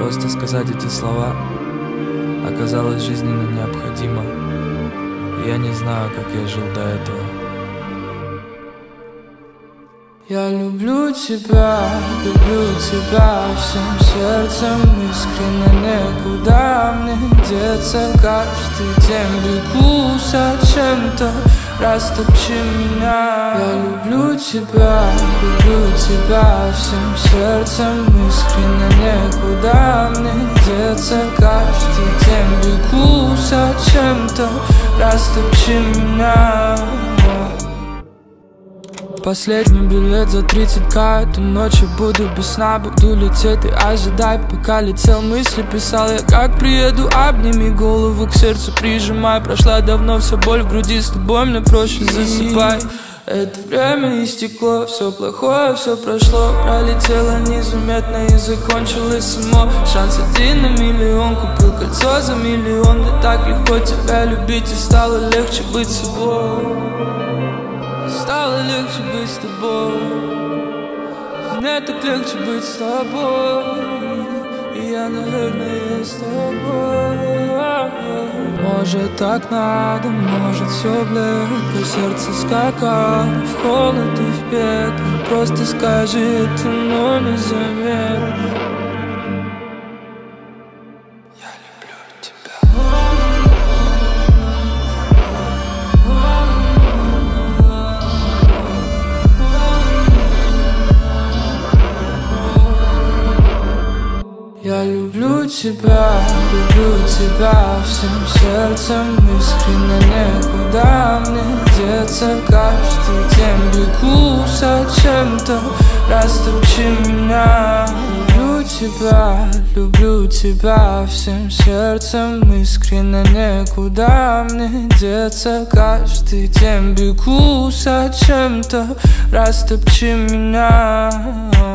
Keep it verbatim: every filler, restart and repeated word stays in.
Просто сказать эти слова оказалось жизненно необходимо. И я не знаю, как я жил до этого. Я люблю тебя, люблю тебя всем сердцем искренне, некуда мне деться. Каждый день бегу за чем-то, растопчи меня. Я люблю тебя, люблю тебя всем сердцем искренне, некуда мне деться. Каждый день бегу за чем-то, растопчи меня. Последний билет за тридцать ка. Эту ночь я буду без сна, буду лететь, ты ожидай. Пока летел, мысли писал я, как приеду. Обними голову к сердцу, прижимай. Прошла давно вся боль в груди, с тобой мне проще, засыпай. Это время истекло, все плохое, все прошло. Пролетело незаметно и закончилось само. Шанс один на миллион, купил кольцо за миллион. Мне так легко тебя любить, и стало легче быть собой. Стало легче быть с тобой. Мне так легче быть с тобой. И я, наверное, с тобой. Может так надо, может все блекло. Сердце скакало в холод и в пекло. Просто скажи это, но незаметно. Я люблю тебя, люблю тебя всем сердцем искренне, некуда мне деться. Каждый день бегу за чем-то, растопчи меня. Люблю тебя, люблю тебя всем сердцем искренне, некуда мне деться. Каждый день бегу за чем-то, растопчи меня.